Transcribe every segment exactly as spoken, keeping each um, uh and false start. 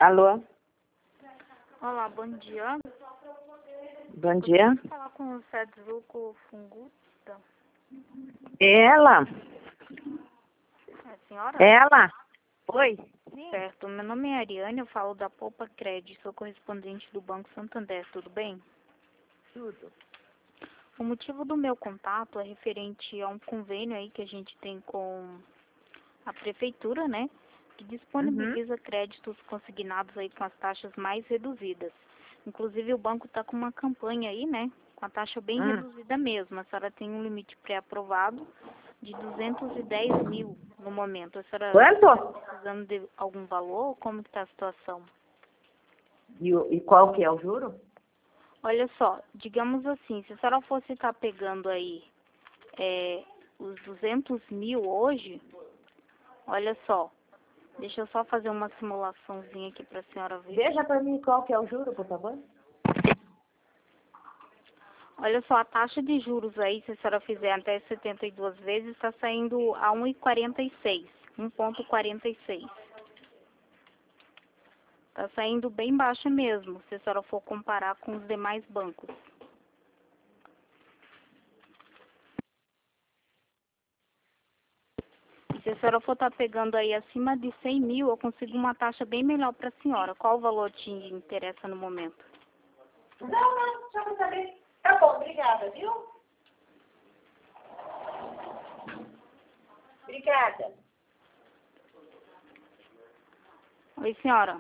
Alô? Olá, bom dia. Bom dia. Vou falar com o Setsuko Funguta. Ela? É a senhora? Ela? Oi? Certo. Meu nome é Ariane, eu falo da Poupa Cred, sou correspondente do Banco Santander, tudo bem? Tudo. O motivo do meu contato é referente a um convênio aí que a gente tem com a prefeitura, né? Que disponibiliza Uhum. créditos consignados aí com as taxas mais reduzidas. Inclusive o banco está com uma campanha aí, né? Com a taxa bem Hum. reduzida mesmo. A senhora tem um limite pré-aprovado de duzentos e dez mil no momento. A senhora Quanto? está precisando de algum valor? Como que está a situação? E, o- e qual que é o juro? Olha só, digamos assim, se a senhora fosse estar pegando aí é, os duzentos mil hoje, olha só, deixa eu só fazer uma simulaçãozinha aqui para a senhora ver. Veja para mim qual que é o juro, por favor. Olha só, a taxa de juros aí, se a senhora fizer até setenta e duas vezes, está saindo a um vírgula quarenta e seis, um vírgula quarenta e seis. Está saindo bem baixa mesmo, se a senhora for comparar com os demais bancos. E se a senhora for estar pegando aí acima de cem mil, eu consigo uma taxa bem melhor para a senhora. Qual o valor te interessa no momento? Não, não, só para saber. Tá bom, obrigada, viu? Obrigada. Oi, senhora.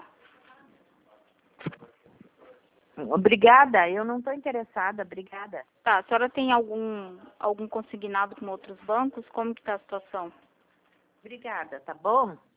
Obrigada, eu não estou interessada, obrigada. Tá, a senhora tem algum, algum consignado com outros bancos? Como que está a situação? Obrigada, tá bom?